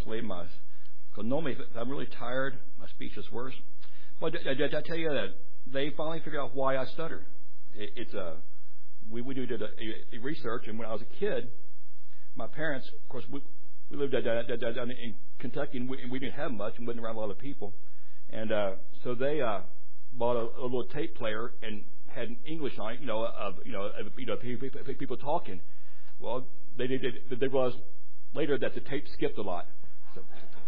basically because normally if I'm really tired, my speech is worse. But did I tell you that they finally figured out why I stutter? We did a research, and when I was a kid, my parents, of course, we lived down in Kentucky, and we didn't have much, and wasn't around a lot of people, and so they bought a little tape player and had an English on it, people talking. Well, they realized later that the tape skipped a lot. So,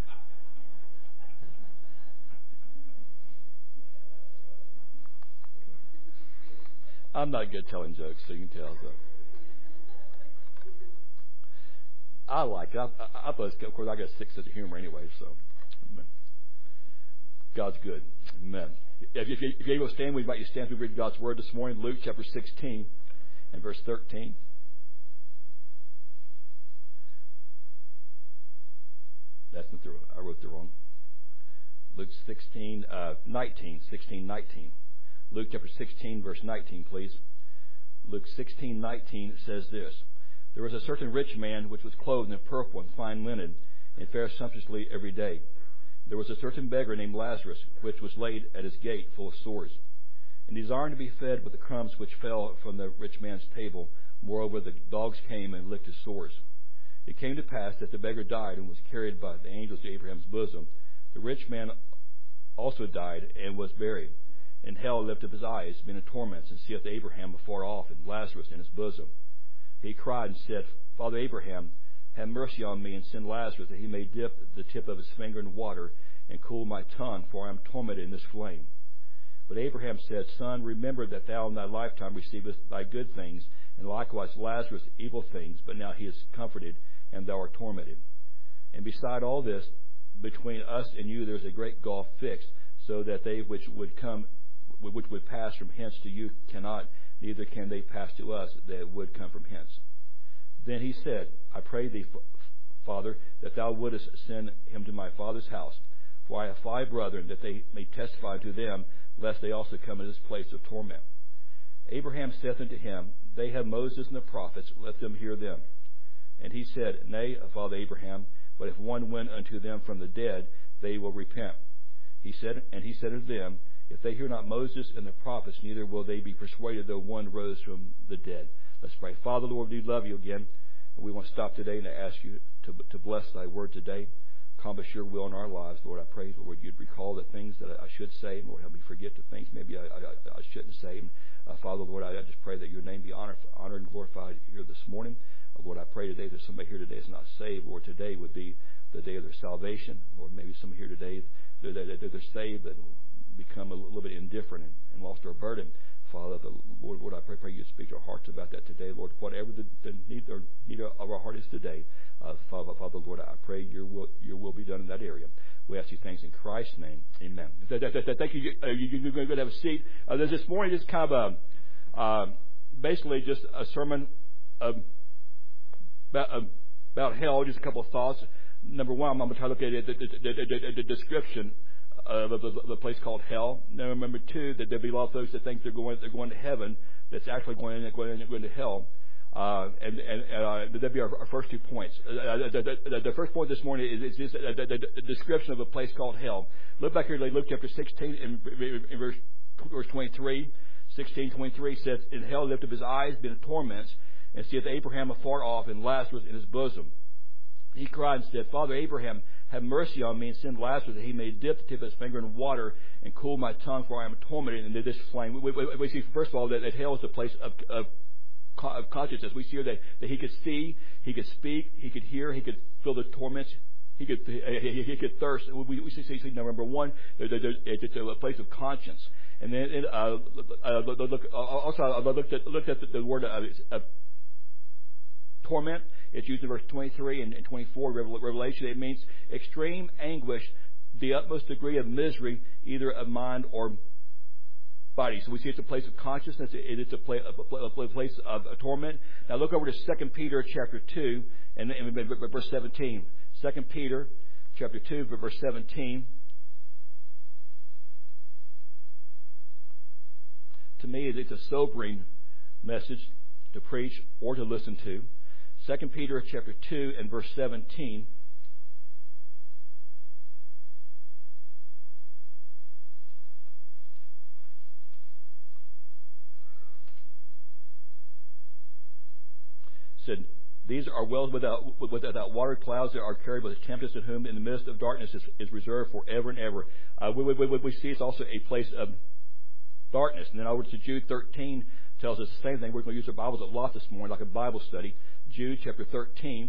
I'm not good telling jokes, so you can tell. So. I like it. Of course, I got a sick sense of humor anyway, so. Amen. God's good. Amen. If you're able to stand, we invite you to stand to read God's Word this morning, Luke chapter 16 and verse 13. That's not through. I wrote the wrong. Luke 16, 19. Luke chapter 16, verse 19, please. Luke 16:19 says this: There was a certain rich man which was clothed in purple and fine linen, and fared sumptuously every day. There was a certain beggar named Lazarus, which was laid at his gate full of sores, and desiring to be fed with the crumbs which fell from the rich man's table. Moreover, the dogs came and licked his sores. It came to pass that the beggar died and was carried by the angels to Abraham's bosom. The rich man also died and was buried. And hell lifted up his eyes, being in torments, and seeth Abraham afar off, and Lazarus in his bosom. He cried and said, Father Abraham, have mercy on me, and send Lazarus, that he may dip the tip of his finger in water, and cool my tongue, for I am tormented in this flame. But Abraham said, Son, remember that thou in thy lifetime receivest thy good things, and likewise Lazarus evil things, but now he is comforted, and thou art tormented. And beside all this, between us and you there is a great gulf fixed, so that they which would pass from hence to you cannot, neither can they pass to us that would come from hence. Then he said, I pray thee, Father, that thou wouldest send him to my father's house. For I have 5 brethren, that they may testify to them, lest they also come to this place of torment. Abraham saith unto him, They have Moses and the prophets, let them hear them. And he said, Nay, Father Abraham, but if one went unto them from the dead, they will repent. He said unto them, If they hear not Moses and the prophets, neither will they be persuaded, though one rose from the dead. Let's pray. Father, Lord, we love you again. And we want to stop today and to ask you to bless thy word today. Accomplish your will in our lives. Lord, I pray, Lord, you'd recall the things that I should say. And Lord, help me forget the things maybe I shouldn't say. And, Father, Lord, I just pray that your name be honored and glorified here this morning. Lord, I pray today that somebody here today is not saved. Lord, today would be the day of their salvation. Lord, maybe some here today, they're saved, but become a little bit indifferent and lost their burden. Father, Lord, I pray you speak to our hearts about that today. Lord, whatever the need of our heart is today, Father, Lord, I pray your will be done in that area. We ask you things in Christ's name. Amen. Thank you. You're going to have a seat. This morning is kind of basically just a sermon about hell. Just a couple of thoughts. Number one, I'm going to try to look at the description of the place called hell. Now, remember too that there'll be a lot of folks that think they're going to heaven, that's actually going to hell. And that'll be our first 2 points. The first point this morning is just the description of a place called hell. Look back here, Luke chapter 16 in verse 23. 16:23 says, In hell lift up his eyes, being in torments, and seeth Abraham afar off, and Lazarus in his bosom. He cried and said, Father Abraham, have mercy on me, and send Lazarus, that he may dip the tip of his finger in water and cool my tongue, for I am tormented in this flame. We see, first of all, that hell is a place of consciousness. We see here that he could see, he could speak, he could hear, he could feel the torments, he could thirst. We see number one, it's a place of conscience. And then also I looked at the word of torment. It's used in verse 23 and 24 Revelation. It means extreme anguish, the utmost degree of misery, either of mind or body. So we see it's a place of consciousness. It's a place of torment. Now look over to 2 Peter chapter 2 and verse 17. 2 Peter chapter 2 verse 17. To me, it's a sobering message to preach or to listen to. 2 Peter chapter 2 and verse 17. said, these are wells without water, clouds that are carried by the tempest, in whom in the midst of darkness is reserved forever and ever. We see it's also a place of darkness. And then over to Jude 13 tells us the same thing. We're going to use our Bibles a lot this morning, like a Bible study. Jude chapter 13.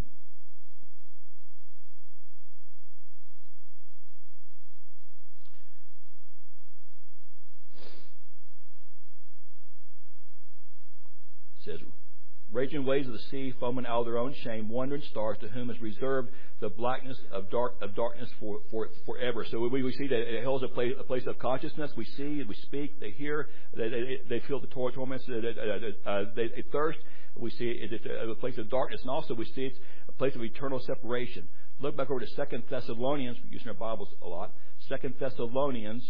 It says, raging waves of the sea, foaming out of their own shame, wandering stars, to whom is reserved the blackness of darkness forever. So we see that hell is a place of consciousness. We see, we speak, they hear, they feel the torments, they thirst. We see it's a place of darkness, and also we see it's a place of eternal separation. Look back over to 2 Thessalonians. We're using our Bibles a lot. 2 Thessalonians.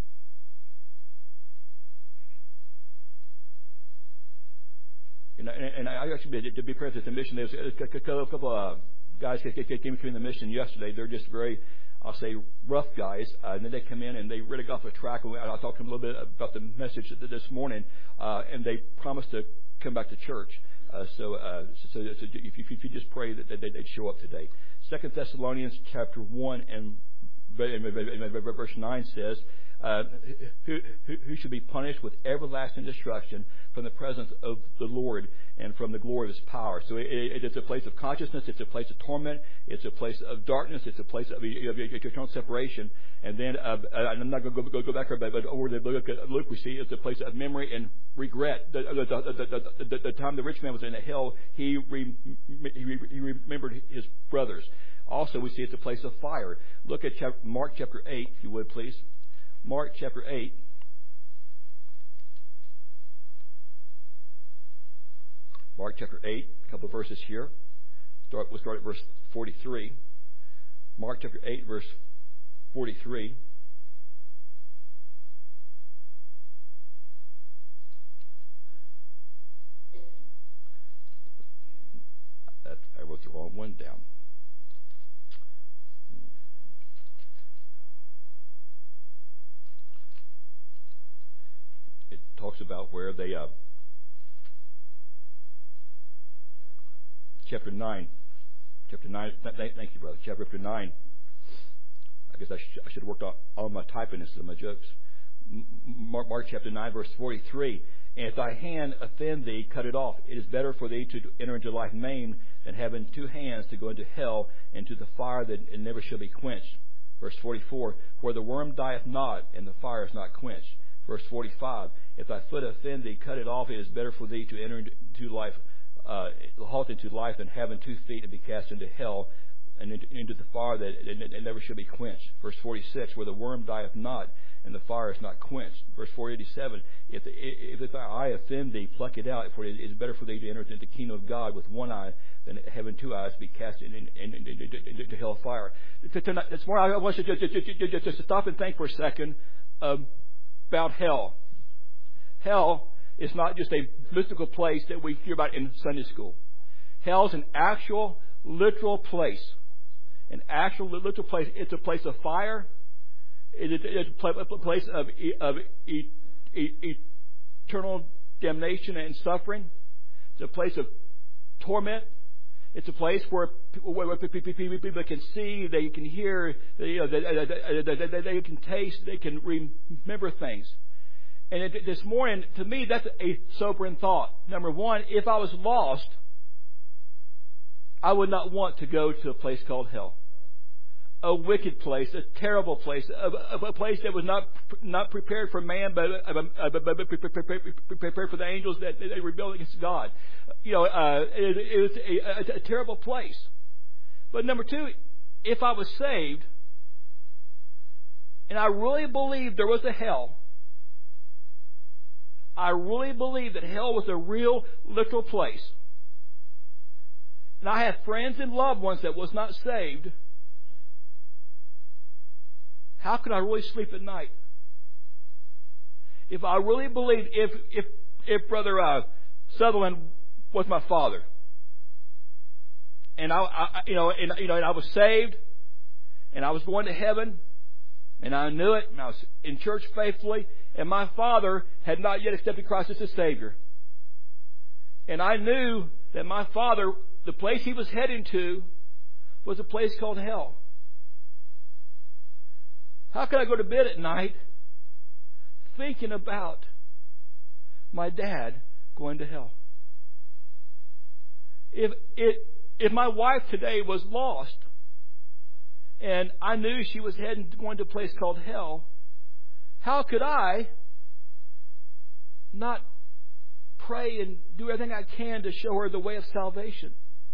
And I actually, to be fair to the mission, there's a couple of guys that came between the mission yesterday. They're just very, I'll say, rough guys. And then they come in and they really got off the track. And I'll talk to them a little bit about the message this morning. And they promised to come back to church. So if you just pray that they'd show up today. 2 Thessalonians chapter 1 and verse 9 says, who should be punished with everlasting destruction from the presence of the Lord and from the glory of His power. So it's a place of consciousness, it's a place of torment, it's a place of darkness, it's a place of eternal separation. And then, I'm not going to go back there, but over the book of Luke, we see it's a place of memory and regret. The time the rich man was in hell, he remembered his brothers. Also, we see it's a place of fire. Look at Mark chapter 8, if you would, please. Mark chapter 8. Mark chapter 8, a couple of verses here. We'll start at verse 43. Mark chapter 8, verse 43. I wrote the wrong one down. It talks about where they chapter 9. Thank you, brother. Chapter 9. I guess I should have worked on my typing instead of my jokes. Mark chapter 9, verse 43. And if thy hand offend thee, cut it off. It is better for thee to enter into life maimed than having two hands to go into hell, into the fire that it never shall be quenched. Verse 44. Where the worm dieth not, and the fire is not quenched. Verse 45. If thy foot offend thee, cut it off. It is better for thee to enter into life, halt into life, than having 2 feet and be cast into hell, and into the fire that it never shall be quenched. Verse 46, where the worm dieth not, and the fire is not quenched. Verse 487, if thy eye offend thee, pluck it out, for it is better for thee to enter into the kingdom of God with one eye than having 2 eyes to be cast into hell fire. This morning, I want you to just stop and think for a second about hell. Hell is not just a mystical place that we hear about in Sunday school. Hell is an actual, literal place. An actual, literal place. It's a place of fire. It's a place of eternal damnation and suffering. It's a place of torment. It's a place where people can see, they can hear, they can taste, they can remember things. And this morning, to me, that's a sobering thought. Number one, if I was lost, I would not want to go to a place called hell. A wicked place, a terrible place, a place that was not prepared for man, but prepared for the angels that they rebelled against God. It was a terrible place. But number two, if I was saved, and I really believed there was a hell, I really believe that hell was a real, literal place, and I had friends and loved ones that was not saved, how could I really sleep at night? If I really believed, if Brother Sutherland was my father, and I was saved, and I was going to heaven, and I knew it, and I was in church faithfully, and my father had not yet accepted Christ as his Savior, and I knew that my father, the place he was heading to, was a place called hell. How could I go to bed at night thinking about my dad going to hell? If my wife today was lost and I knew she was going to a place called hell, how could I not pray and do everything I can to show her the way of salvation?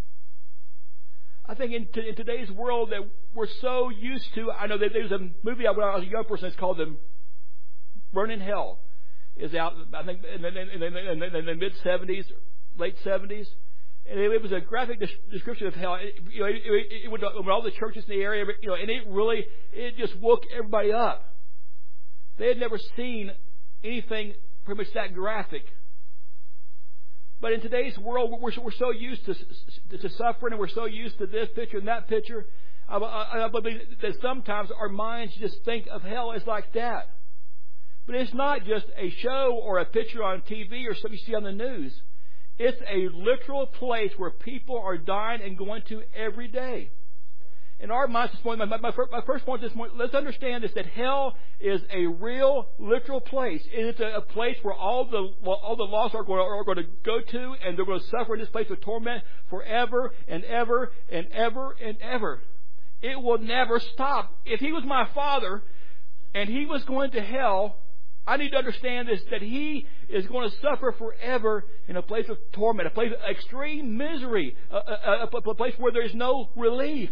I think in today's world that we're so used to, I know that there's a movie when I was a young person, it's called The Burning Hell. Is out, I think, in the mid-70s, late 70s. And it was a graphic description of hell. It went to all the churches in the area, and it just woke everybody up. They had never seen anything pretty much that graphic. But in today's world, we're so used to suffering, and we're so used to this picture and that picture. I believe that sometimes our minds just think of hell as like that. But it's not just a show or a picture on TV or something you see on the news. It's a literal place where people are dying and going to every day. In our minds this morning, my first point this morning, let's understand this, that hell is a real, literal place. It's a place where all the lost are going to go to, and they're going to suffer in this place with torment forever and ever and ever and ever. It will never stop. If he was my father and he was going to hell, I need to understand this, that he is going to suffer forever in a place of torment, a place of extreme misery, a place where there is no relief.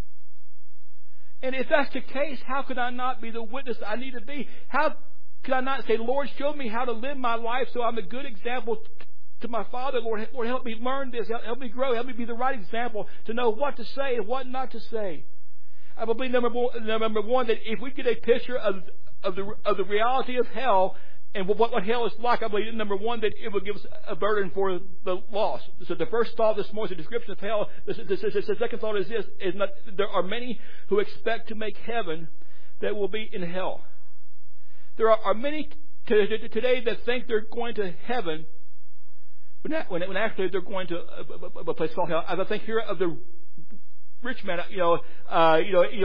And if that's the case, how could I not be the witness I need to be? How could I not say, Lord, show me how to live my life so I'm a good example to my Father? Lord, help me learn this. Help me grow. Help me be the right example to know what to say and what not to say. I believe, number one, that if we get a picture of the reality of hell and what hell is like, I believe, number one, that it will give us a burden for the lost. So the first thought this morning is the description of hell. The second thought is this: there are many who expect to make heaven that will be in hell. There are many today that think they're going to heaven when actually they're going to a place called hell. As I think here of the rich man, I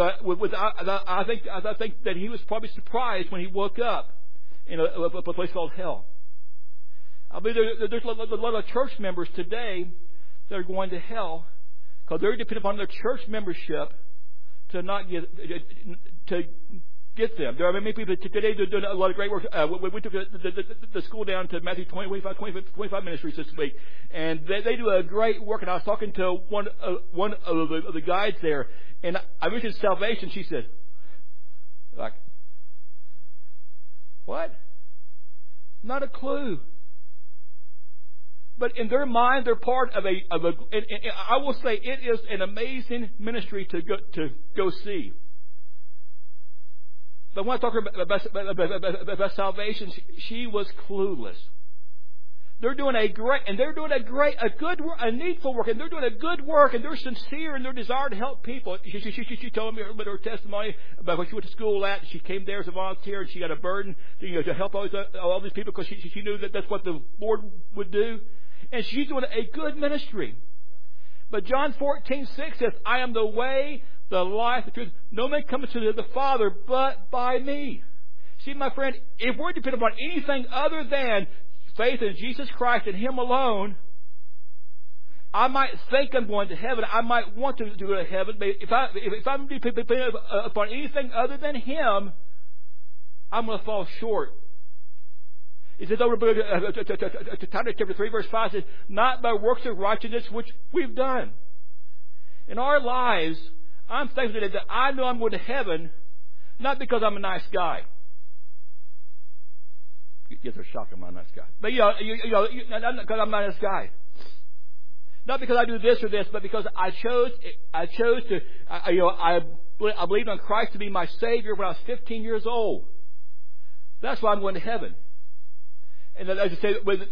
think that he was probably surprised when he woke up in a place called hell. I believe there's a lot of church members today that are going to hell because they're dependent upon their church membership to not get them. There are many people today that are doing a lot of great work. We took the school down to Matthew 25 Ministries this week, and they do a great work. And I was talking to one of the guides there, and I mentioned salvation. She said, "Like, what? Not a clue." But in their mind, they're part of a. I will say, it is an amazing ministry to go see. But when I talk about salvation, she was clueless. They're doing a needful work, and they're doing a good work, and they're sincere in their desire to help people. She told me a little bit of her testimony about what she went to school at. She came there as a volunteer, and she got a burden to help all these people because she knew that that's what the Lord would do. And she's doing a good ministry. But John 14:6 says, "I am the way, the life, the truth. No man cometh to the Father but by me." See, my friend, if we're dependent upon anything other than faith in Jesus Christ and Him alone, I might think I'm going to heaven. I might want to go to heaven. But if I'm dependent upon anything other than Him, I'm going to fall short. It says over Titus chapter 3, verse 5 says, "Not by works of righteousness which we've done." In our lives, I'm thankful that I know I'm going to heaven, not because I'm a nice guy. Yes, they're shocked I'm not a nice guy. But not because I'm not a nice guy. Not because I do this or this, but because I chose to. I believed on Christ to be my Savior when I was 15 years old. That's why I'm going to heaven. And as I say, with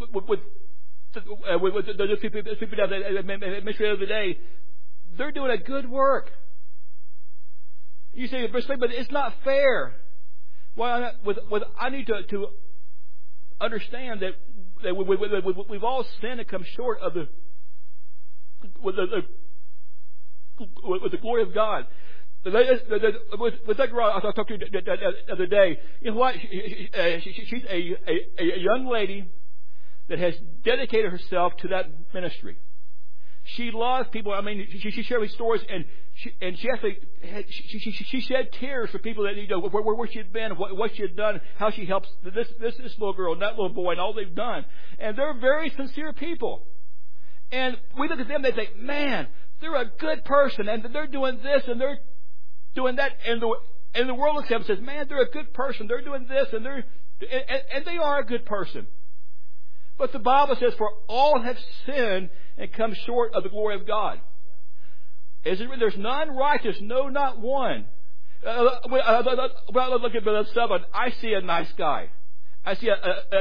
the people that mentioned the other day, they're doing a good work. You say, but it's not fair. Well, I need to understand that we've all sinned and come short of the with the glory of God. With that girl I talked to the other day, you know what? She's a young lady that has dedicated herself to that ministry. She loves people. I mean, she shared these stories, and she actually she shed tears for people that where she had been, what she had done, how she helps this little girl and that little boy, and all they've done. And they're very sincere people. And we look at them, they think, man, they're a good person, and they're doing this and they're doing that, and the world looks at them and says, man, they're a good person. They're doing this, and they are a good person. But the Bible says, for all have sinned and come short of the glory of God. There's none righteous, no, not one. When I look at Brother Stubborn, I see a nice guy. I see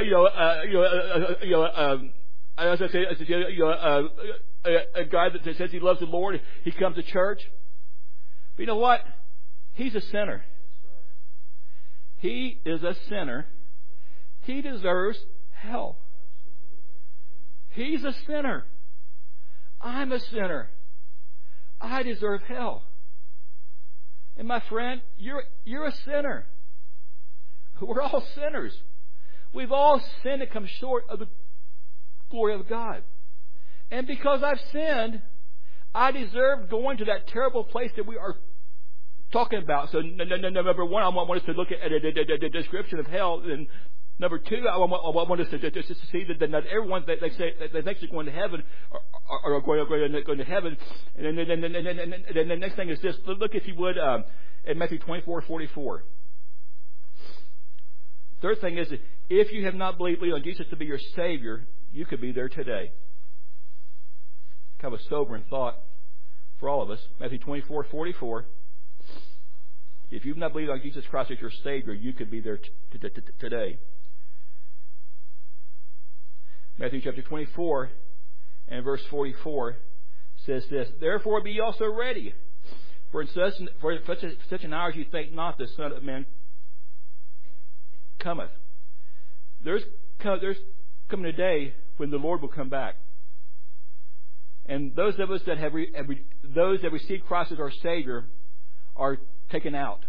a guy that says he loves the Lord. He comes to church. But you know what? He's a sinner. He is a sinner. He deserves hell. He's a sinner. I'm a sinner. I deserve hell. And my friend, you're a sinner. We're all sinners. We've all sinned and come short of the glory of God. And because I've sinned, I deserve going to that terrible place that we are talking about. So number one, I want us to look at the description of hell. And number two, I want us to see that not everyone that they say that thinks they're going to heaven are going to heaven. And then the next thing is this. Look, if you would, at Matthew 24:44. Third thing is, if you have not believed on Jesus to be your Savior, you could be there today. Kind of a sobering thought for all of us. Matthew 24:44. If you've not believed on Jesus Christ as your Savior, you could be there today. Matthew chapter 24 and verse 44 says this: Therefore be also ready, for in such an hour as you think not, the Son of Man cometh. There's coming a day when the Lord will come back. And those of us that those that receive Christ as our Savior are taken out.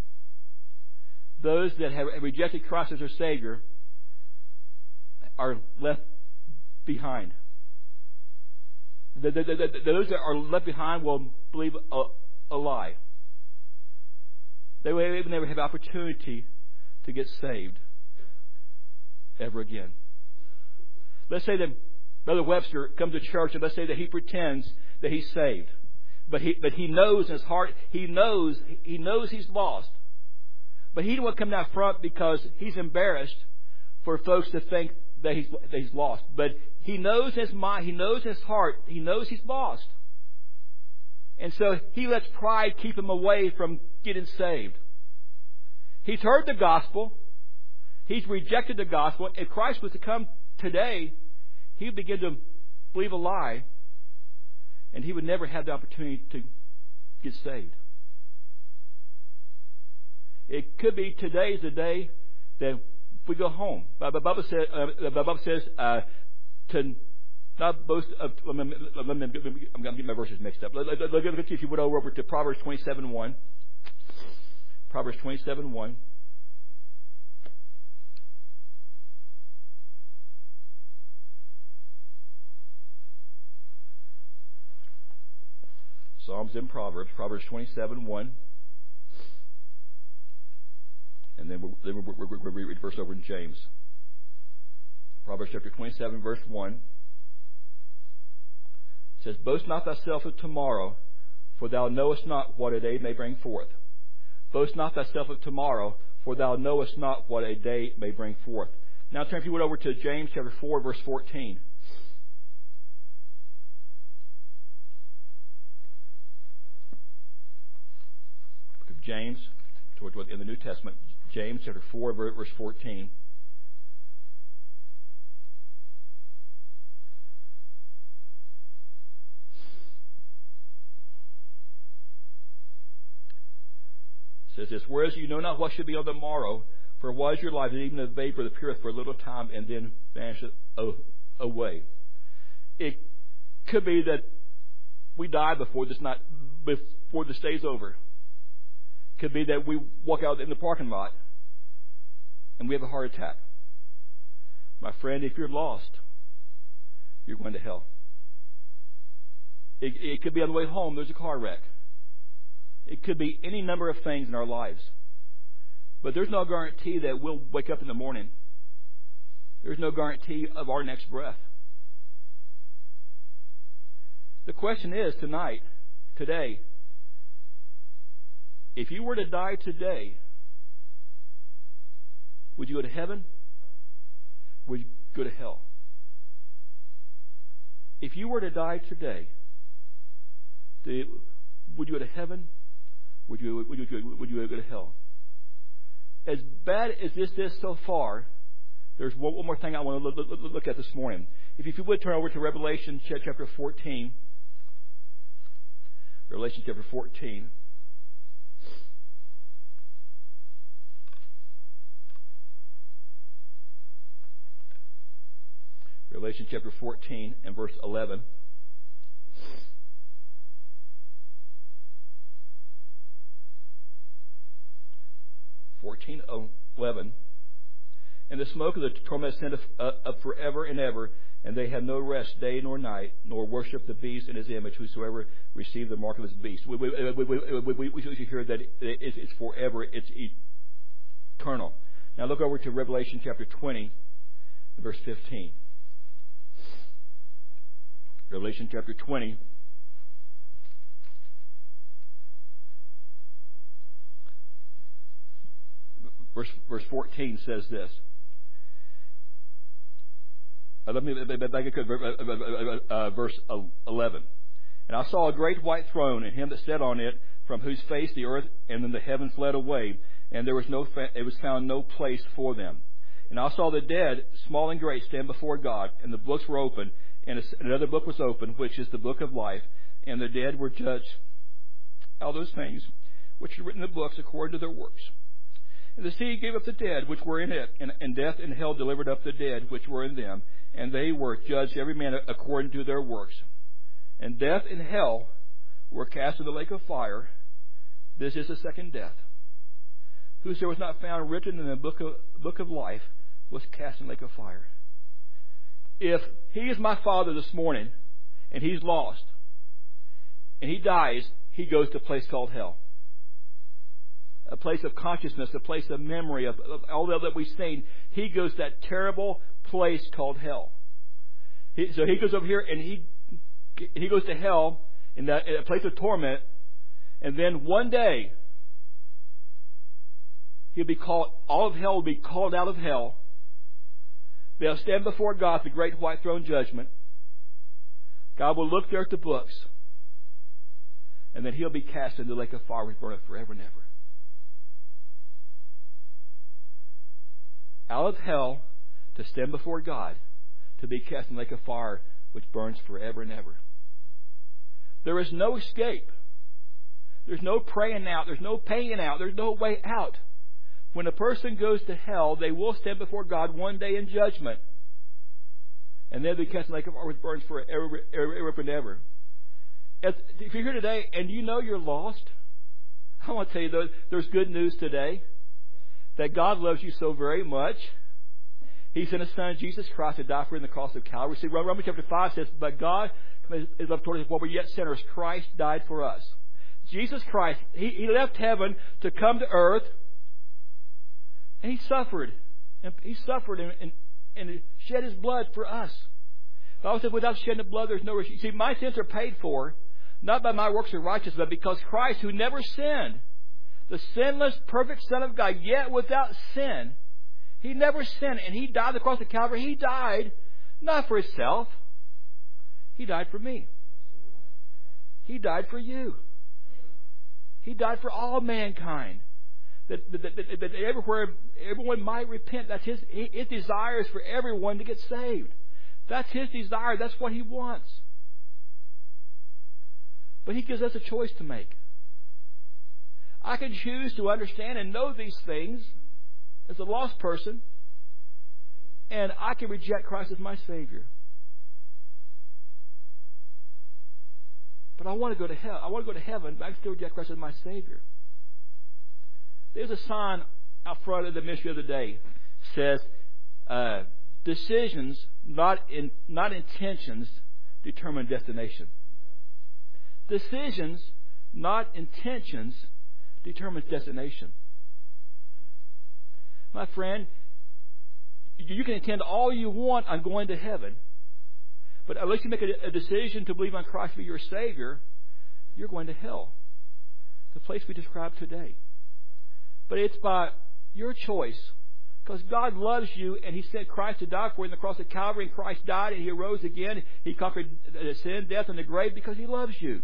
Those that have rejected Christ as their Savior are left behind. Those that are left behind will believe a lie. They will never have opportunity to get saved ever again. Let's say that Brother Webster comes to church, and let's say that he pretends that he's saved, but he knows in his heart, he knows he's lost, but he don't want to come down front because he's embarrassed for folks to think that he's lost. But he knows in his mind, he knows in his heart, he knows he's lost, and so he lets pride keep him away from getting saved. He's heard the gospel, he's rejected the gospel. If Christ was to come today, he would begin to believe a lie, and he would never have the opportunity to get saved. It could be today's the day that we go home. The Bible says to not boast of. I'm going to get my verses mixed up. Look at if you would over to Proverbs 27:1. Proverbs 27:1. Psalms and Proverbs 27:1. And then we'll read verse over in James. Proverbs chapter 27, verse 1. It says, Boast not thyself of tomorrow, for thou knowest not what a day may bring forth. Boast not thyself of tomorrow, for thou knowest not what a day may bring forth. Now turn, if you would, over to James chapter 4, verse 14. Book of James, in the New Testament, James chapter 4, verse 14. It says this: Whereas you know not what should be on the morrow, for what is your life, and even the vapor that appeareth for a little time and then vanisheth away. It could be that we die before this day's over. Could be that we walk out in the parking lot and we have a heart attack. My friend, if you're lost, you're going to hell. It could be on the way home, there's a car wreck. It could be any number of things in our lives. But there's no guarantee that we'll wake up in the morning. There's no guarantee of our next breath. The question is tonight, today, if you were to die today, would you go to heaven? Would you go to hell? If you were to die today, would you go to heaven? Would you go to hell? As bad as this is so far, there's one more thing I want to look at this morning. If you would turn over to Revelation chapter 14. Revelation chapter 14. Revelation chapter 14 and verse 11. And the smoke of the torment ascendeth up forever and ever, and they have no rest day nor night, nor worship the beast in his image, whosoever received the mark of his beast. We should hear that it's forever, it's eternal. Now look over to Revelation chapter 20, verse 15. Revelation chapter 20. Verse 14 says this. Let me back to verse 11. And I saw a great white throne, and him that sat on it, from whose face the earth and then the heaven fled away, and there was found no place for them. And I saw the dead, small and great, stand before God, and the books were opened, and another book was opened, which is the book of life, and the dead were judged all those things which are written in the books according to their works. And the sea gave up the dead which were in it, and death and hell delivered up the dead which were in them, and they were judged every man according to their works. And death and hell were cast into the lake of fire. This is the second death. Whoso was not found written in the book of life was cast in the lake of fire. If he is my father this morning, and he's lost, and he dies, he goes to a place called hell. A place of consciousness, a place of memory, of all that we've seen. He goes to that terrible place called hell. So he goes over here and he goes to hell in a place of torment, and then one day he'll be called. All of hell will be called out of hell. They'll stand before God, the great white throne judgment. God will look there at the books, and then he'll be cast into the lake of fire which burneth forever and ever. Out of hell to stand before God, to be cast in the lake of fire which burns forever and ever. There is no escape. There's no praying out. There's no paying out. There's no way out. When a person goes to hell, they will stand before God one day in judgment. And they'll be cast in the lake of fire which burns forever and ever. If you're here today and you know you're lost, I want to tell you there's good news today. That God loves you so very much. He sent His Son, Jesus Christ, to die for you on the cross of Calvary. See, Romans chapter 5 says, but God is love toward us while we're yet sinners. Christ died for us. Jesus Christ, He left heaven to come to earth, and He suffered. And He suffered and shed His blood for us. The Bible says, without shedding of blood, there's no remission. See, my sins are paid for, not by my works of righteousness, but because Christ, who never sinned, the sinless, perfect Son of God, yet without sin. He never sinned, and He died on the cross of Calvary. He died not for Himself. He died for me. He died for you. He died for all mankind. That everywhere everyone might repent. That's His desire is for everyone to get saved. That's His desire. That's what He wants. But He gives us a choice to make. I can choose to understand and know these things as a lost person, and I can reject Christ as my Savior. But I want to go to hell. I want to go to heaven, but I can still reject Christ as my Savior. There's a sign out front of the ministry of the day. It says, decisions, not intentions, determine destination. Decisions, not intentions, determines destination. My friend, you can intend all you want on going to heaven, but unless you make a decision to believe on Christ to be your Savior, you're going to hell, the place we described today. But it's by your choice, because God loves you, and He sent Christ to die for you on the cross of Calvary, and Christ died, and He arose again. He conquered sin, death, and the grave because He loves you.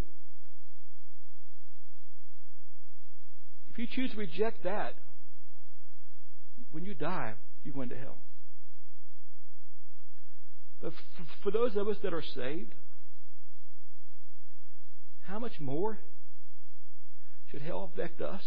If you choose to reject that, when you die, you're going to hell. But for those of us that are saved, how much more should hell affect us?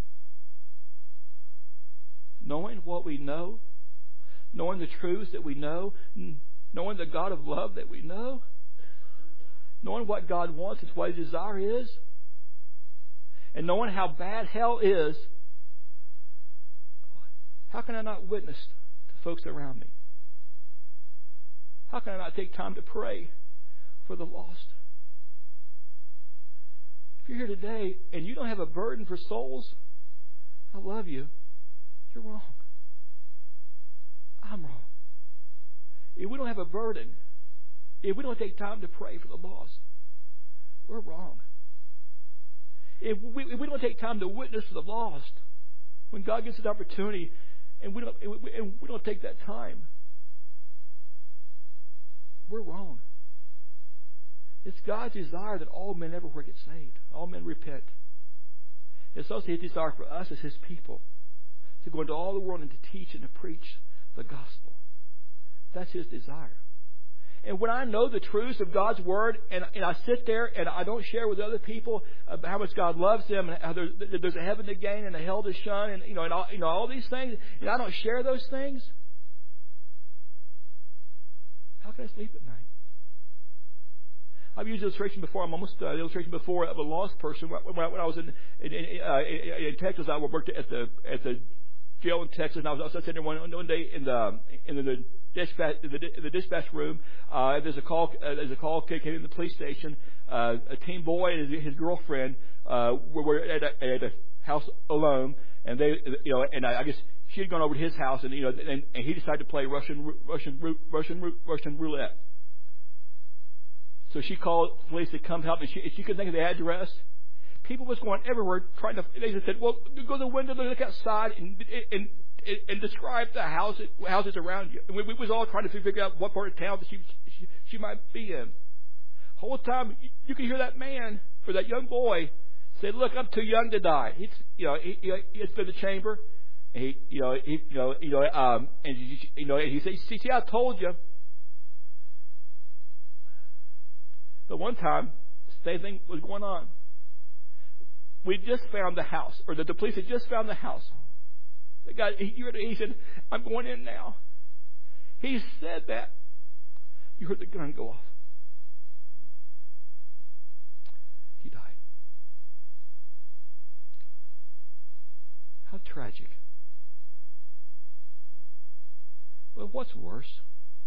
Knowing what we know, knowing the truths that we know, knowing the God of love that we know, knowing what God wants and what His desire is, and knowing how bad hell is, how can I not witness to folks around me? How can I not take time to pray for the lost? If you're here today and you don't have a burden for souls, I love you. You're wrong. I'm wrong. If we don't have a burden, if we don't take time to pray for the lost, we're wrong. If we don't take time to witness to the lost, when God gives us an opportunity, and we don't take that time, we're wrong. It's God's desire that all men everywhere get saved. All men repent. It's also His desire for us as His people to go into all the world and to teach and to preach the gospel. That's His desire. And when I know the truths of God's Word, and I sit there and I don't share with other people how much God loves them, and how there's a heaven to gain and a hell to shun, and all these things, and I don't share those things, how can I sleep at night? I've used the illustration before. I'm almost the illustration before of a lost person. When I was in Texas, I worked at the jail in Texas, and I was sitting there one day in the dispatch room. There's a call came in the police station. A teen boy and his girlfriend were at a house alone, and I guess she had gone over to his house, and he decided to play Russian roulette. So she called the police to come help, and she couldn't think of the address. People was going everywhere trying to. They said, "Well, go to the window, look outside, and describe the houses around you." And we was all trying to figure out what part of town that she might be in. The whole time you could hear that man or that young boy say, "Look, I'm too young to die." He's been in the chamber, and he said, "See, I told you." But one time, the same thing was going on. We just found the house, or the police had just found the house. The guy, he said, "I'm going in now." He said that. You heard the gun go off. He died. How tragic. But what's worse?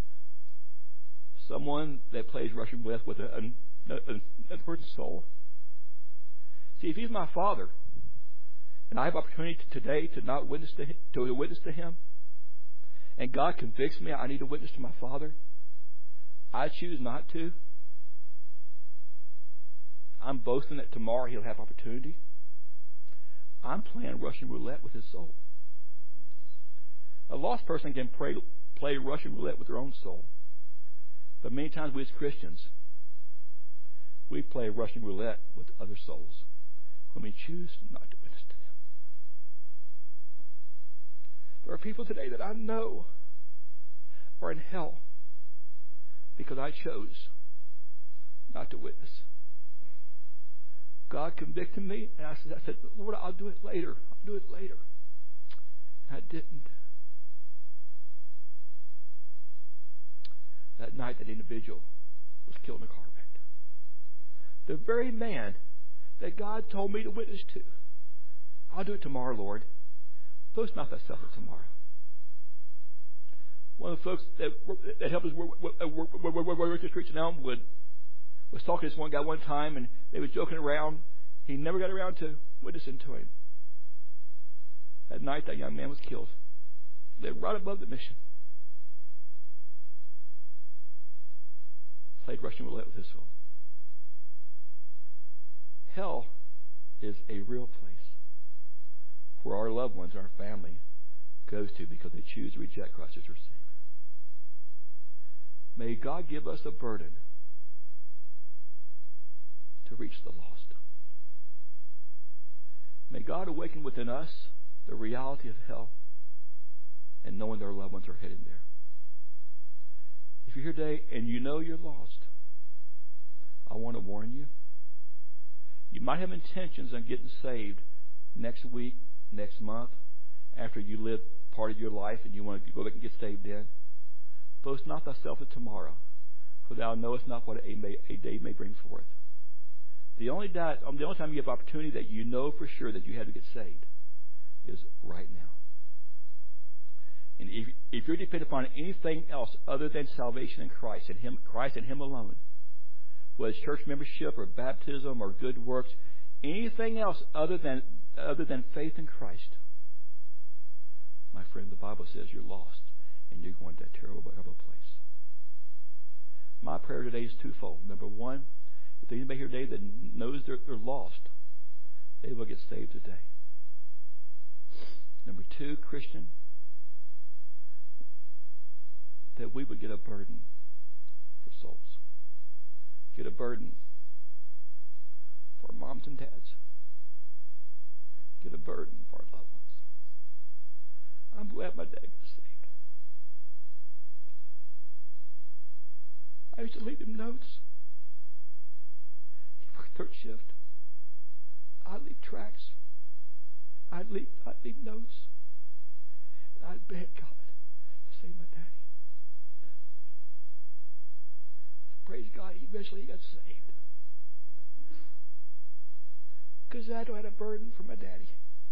Someone that plays Russian roulette with another person's soul. See, if He's my Father, and I have opportunity today to not witness to Him, and God convicts me I need to witness to my Father, I choose not to. I'm boasting that tomorrow He'll have opportunity. I'm playing Russian roulette with his soul. A lost person can play Russian roulette with their own soul. But many times we as Christians, we play Russian roulette with other souls when we choose not to witness to them. There are people today that I know are in hell because I chose not to witness. God convicted me, and I said, "Lord, I'll do it later. I'll do it later." And I didn't. That night, that individual was killed in a car wreck. the very man that God told me to witness to. I'll do it tomorrow, Lord. Boast not thyself of tomorrow. One of the folks that helped us work the streets in Elmwood was talking to this one guy one time, and they was joking around. He never got around to witnessing to him. That night, that young man was killed. They were right above the mission. Played Russian roulette with his soul. Hell is a real place where our loved ones and our family goes to because they choose to reject Christ as their Savior. May God give us a burden to reach the lost. May God awaken within us the reality of hell and knowing that our loved ones are headed there. If you're here today and you know you're lost, I want to warn you. You might have intentions on getting saved next week, next month, after you live part of your life and you want to go back and get saved in. Boast not thyself of tomorrow, for thou knowest not what a day may bring forth. The only time you have opportunity that you know for sure that you have to get saved is right now. And if you're dependent upon anything else other than salvation in Christ and Him alone, whether it's church membership or baptism or good works, anything else other than faith in Christ, my friend, the Bible says you're lost and you're going to that terrible place. My prayer today is twofold. Number one, if there's anybody here today that knows they're lost, they will get saved today. Number two, Christian, that we would get a burden for souls. Get a burden for moms and dads. Get a burden for our loved ones. I'm glad my dad got saved. I used to leave him notes. He worked third shift. I'd leave tracts. I'd leave notes. And I'd beg God to save my daddy. Praise God, eventually he got saved. Because I had a burden for my daddy.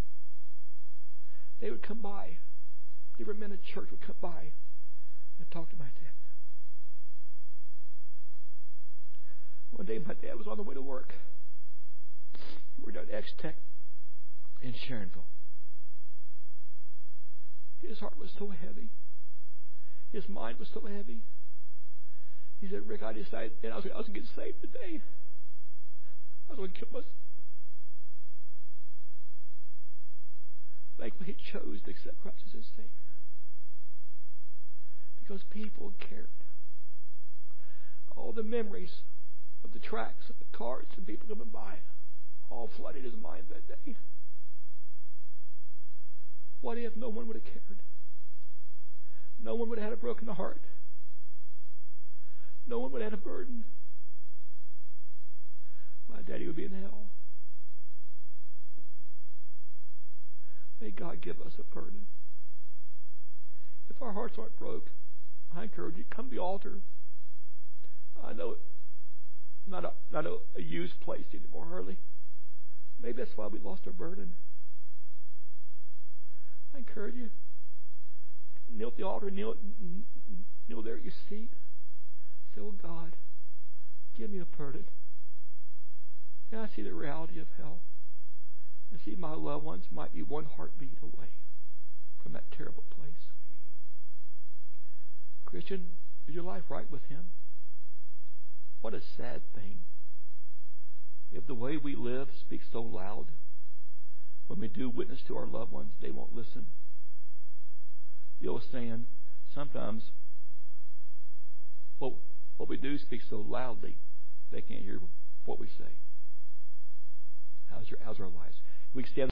They would come by. Different men at church would come by and talk to my dad. One day my dad was on the way to work. We were down at X-Tech in Sharonville. His heart was so heavy. His mind was so heavy. He said, Rick, I decided that I was going to get saved today. I was going to kill myself. Thankfully, he chose to accept Christ as his Savior. Because people cared. All the memories of the tracks and the cards and people coming by all flooded his mind that day. What if no one would have cared? No one would have had a broken heart. No one would have had a burden. My daddy would be in hell. May God give us a burden. If our hearts aren't broke, I encourage you, come to the altar. I know it's not a used place anymore, hardly. Maybe that's why we lost our burden. I encourage you, kneel at the altar, kneel there at your seat. Say, oh God, give me a burden. May I see the reality of hell and see my loved ones might be one heartbeat away from that terrible place. Christian, is your life right with Him? What a sad thing if the way we live speaks so loud. When we do witness to our loved ones, they won't listen. The old saying, sometimes what we do speaks so loudly they can't hear what we say. How's our lives? We stand